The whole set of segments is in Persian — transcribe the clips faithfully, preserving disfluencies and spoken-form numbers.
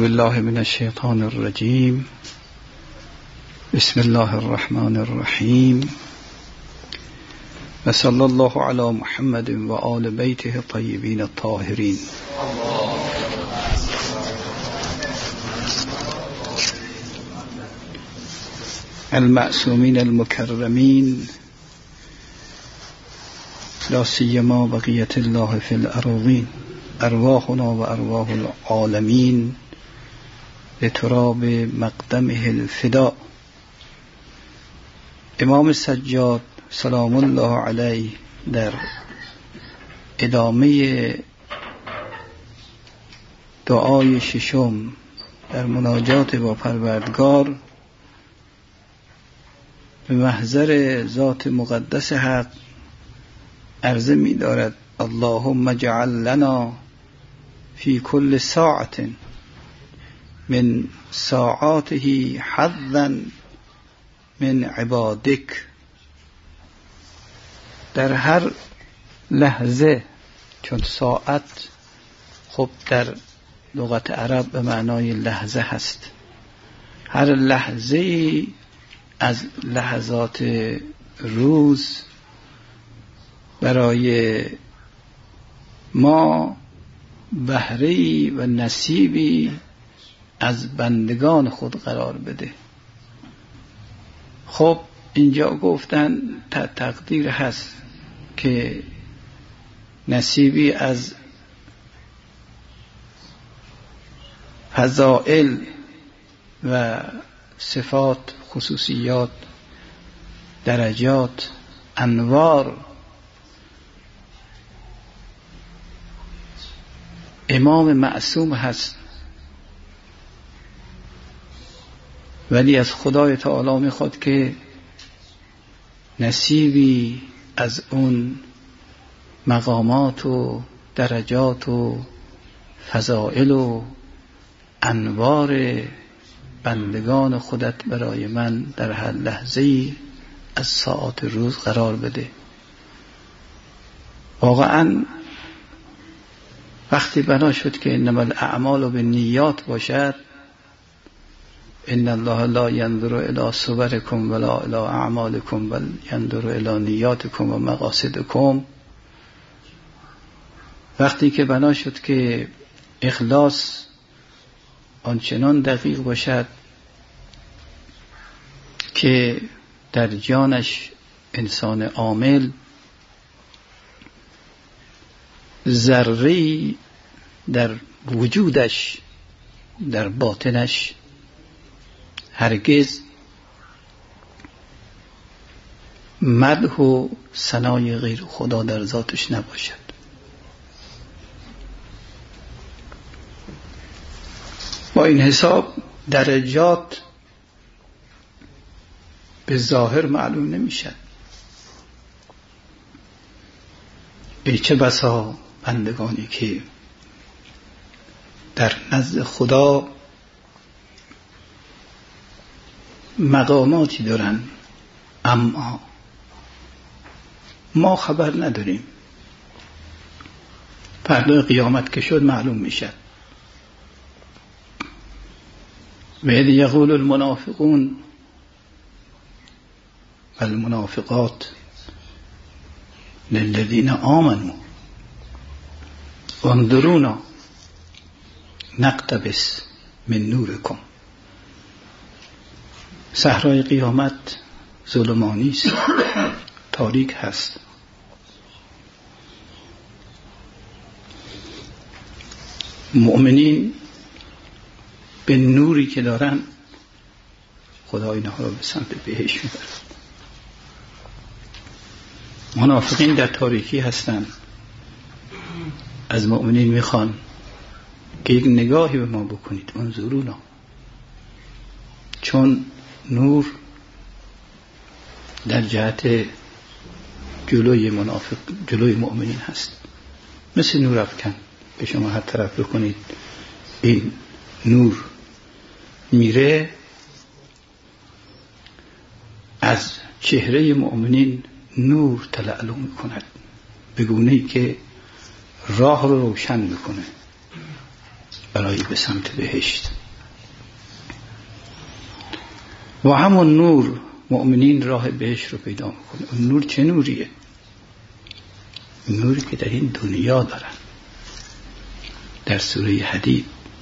بالله من الشیطان الرجیم. بسم الله الرحمن الرحیم و صلی الله علی محمد و آل بیته الطیبین الطاهرین. المعصومین المکرمین، لا سیما بقیت الله فی الارضین، ارواحنا و ارواح العالمین لتراب مقدمه الفدا. امام سجاد سلام الله علیه در ادامه دعای ششم در مناجات با پروردگار به محضر ذات مقدس حق عرضه می دارد: اللهم اجعل لنا فی کل ساعت من ساعاته حظا من عبادک. در هر لحظه، چون ساعت خب در لغت عرب به معنای لحظه هست، هر لحظه از لحظات روز برای ما بهره‌ای و نصیبی از بندگان خود قرار بده. خب اینجا گفتن تقدیر هست که نصیبی از فضائل و صفات، خصوصیات، درجات، انوار امام معصوم هست، ولی از خدای تعالی میخواد که نصیبی از اون مقامات و درجات و فضائل و انوار بندگان خودت برای من در هر لحظه‌ای از ساعات روز قرار بده. واقعا وقتی بنا شد که انما الاعمال بالنیات باشد، ان الله لا ينظر الى صوركم ولا الى اعمالكم بل ينظر الى نیاتكم و مقاصدكم، وقتی که بنا شد که اخلاص آنچنان دقیق باشد که در جانش انسان عامل ذره‌ای در وجودش، در باطنش هرگز مدح و ثنای غیر خدا در ذاتش نباشد. با این حساب درجات به ظاهر معلوم نمیشد. ای چه بسا بندگانی که در نزد خدا مقاماتی دارن اما ما خبر نداریم. فردا قیامت که شد معلوم میشه. و اذ یقول المنافقون والمنافقات للذین آمنوا انظرونا نقتبس من نورکم. صحرای قیامت ظلمانی است، تاریک هست. مؤمنین به نوری که دارن خدا اینها را به سمت بهشت میبرد. منافقین در تاریکی هستند، از مؤمنین میخوان که یک نگاهی به ما بکنید، انظرونا، چون نور در جهت جلوی منافق جلوی مؤمنین هست، مثل نور افکن که شما هر طرف بکنید این نور میره، از چهره مؤمنین نور تلألؤ میکند به گونه‌ای که راه رو روشن میکنه برای به سمت بهشت. و همون نور مؤمنین راه بهشت رو پیدا میکنه. اون نور چه نوریه؟ نوری که در این دنیا دارن. در سوره حدید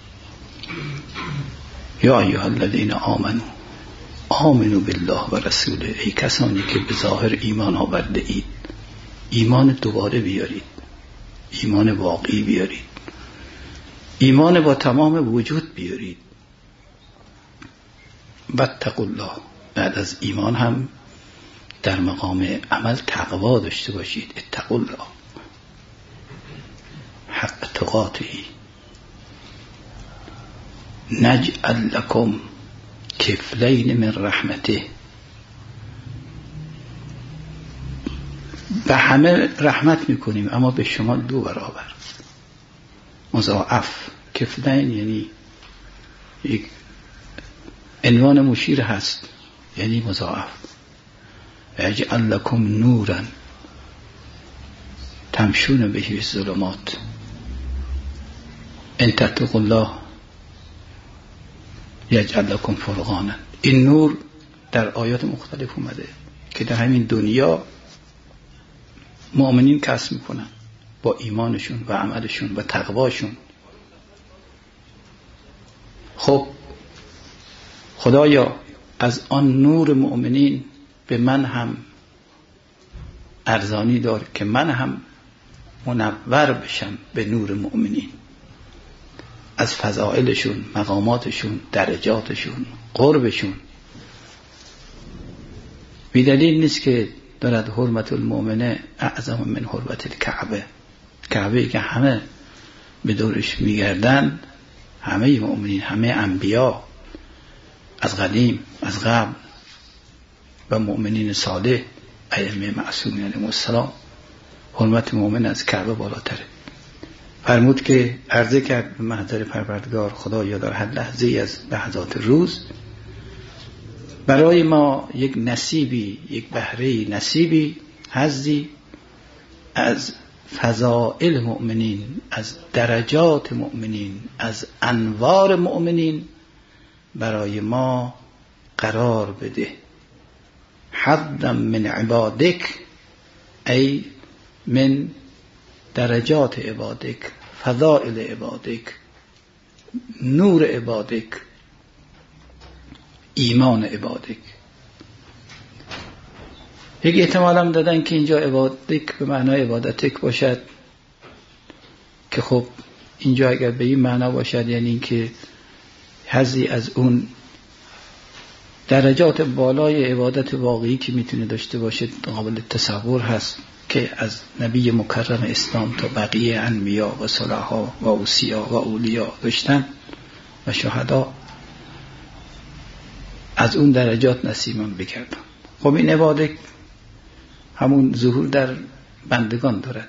یا ایها الذین آمنو آمنو بالله و رسوله، ای کسانی که به ظاهر ایمان آورده اید، ایمان دوباره بیارید، ایمان واقعی بیارید، ایمان با تمام وجود بیارید. واتقوا الله، بعد از ایمان هم در مقام عمل تقوا داشته باشید. اتقوا الله حق تقاته نجعل لكم کفلین من رحمته، به همه رحمت میکنیم اما به شما دو برابر، مضاعف. کفلین یعنی یک عنوان مشیر هست، یعنی مضاعف. یجعل لکم نورا تمشون به فی الظلمات ان تتقوا الله یجعل لکم فرقانا. این نور در آیات مختلف اومده که در همین دنیا مؤمنین کسب میکنن با ایمانشون و عملشون و تقواشون. خب خدایا از آن نور مؤمنین به من هم ارزانی دار که من هم منور بشم به نور مؤمنین، از فضائلشون، مقاماتشون، درجاتشون، قربشون. بی دلیل نیست که دارد حرمت المؤمنه اعظم من حرمت الکعبه. کعبه که همه به دورش میگردن، همه مؤمنین، همه انبیا از قدیم از قبل و مؤمنین صالح ائمه معصومین علیهم السلام، حرمت مؤمن از کعبه بالاتره. فرمود که عرضه کرد به محضر پروردگار خدایا در هر لحظه از لحظات روز برای ما یک نصیبی، یک بهره نصیبی، حظی از فضائل مؤمنین، از درجات مؤمنین، از انوار مؤمنین برای ما قرار بده. حظا من عبادک ای من درجات عبادک، فضائل عبادک، نور عبادک، ایمان عبادک. یک احتمال هم دادن که اینجا عبادک به معنای عبادتک باشد که خب اینجا اگر به این معنا باشد یعنی این که حظی از اون درجات بالای عبادت واقعی که میتونه داشته باشه قابل تصور هست که از نبی مکرم اسلام تا بقیه انبیا و صلحا و اوصیا و اولیا داشتن و شهدا، از اون درجات نصیبم بکردم. خب این عبادت همون ظهور در بندگان دارد.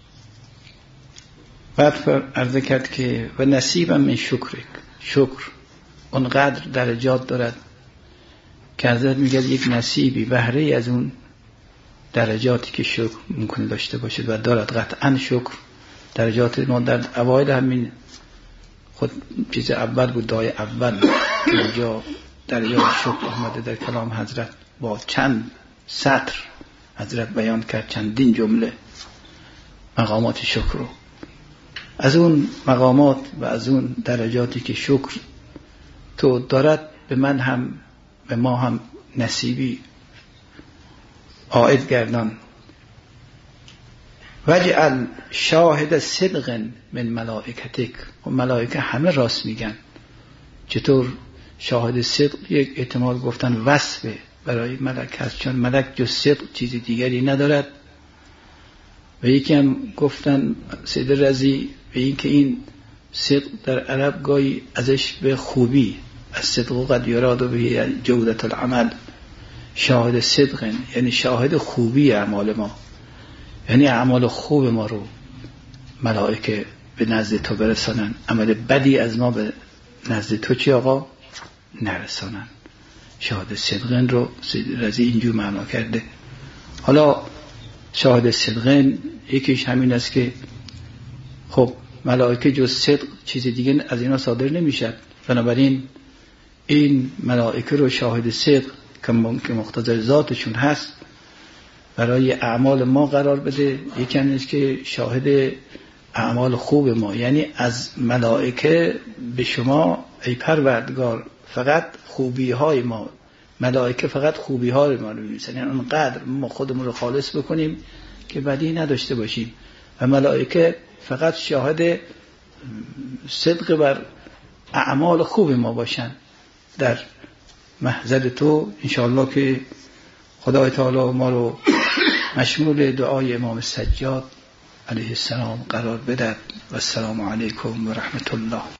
بعد عرض کرد که و نصیبم من شکرک، شکر اونقدر درجات دارد که حضرت میگه یک نصیبی بهره از اون درجاتی که شکر ممکن داشته باشد و دارد. قطعا شکر درجات ما در اوایل همین خود چیز اول بود، دعای اول اینجا درجات شکر آمده در کلام حضرت با چند سطر حضرت بیان کرد، چندین جمله مقامات شکر رو. از اون مقامات و از اون درجاتی که شکر تو دارد به من هم به ما هم نصیبی عائد گردان. وجعل شاهد صدق من ملائکتک. و ملائکه همه راست میگن. چطور شاهد صدق؟ یک احتمال گفتن وصفه برای ملک هست، چون ملک جز صدق چیز دیگری ندارد. و یکی هم گفتن سید رضی به این که این صدق در عرب گاهی ازش به خوبی، از صدق قد یراد به جودت العمل، شاهد صدق یعنی شاهد خوبی اعمال ما، یعنی اعمال خوب ما رو ملائکه به نزد تو برسانن، عمل بدی از ما به نزد تو چی آقا نرسانن. شاهد صدقن رو سید رضی اینجور معنا کرده. حالا شاهد صدقن یکیش همین است که خب ملائکه جز صدق چیز دیگه از اینا صادر نمیشد، بنابراین این ملائکه رو شاهد صدق که مقتضای ذاتشون هست برای اعمال ما قرار بده. یکی نیست که شاهد اعمال خوب ما، یعنی از ملائکه به شما ای پروردگار فقط خوبی های ما، ملائکه فقط خوبی های ما رو می‌نویسن، یعنی اونقدر ما خودمون رو خالص بکنیم که بدی نداشته باشیم و ملائکه فقط شاهد صدق بر اعمال خوب ما باشن. در محضر تو انشاءالله که خدای تعالی ما رو مشمول دعای امام سجاد علیه السلام قرار بدهد. و السلام علیکم و رحمت الله.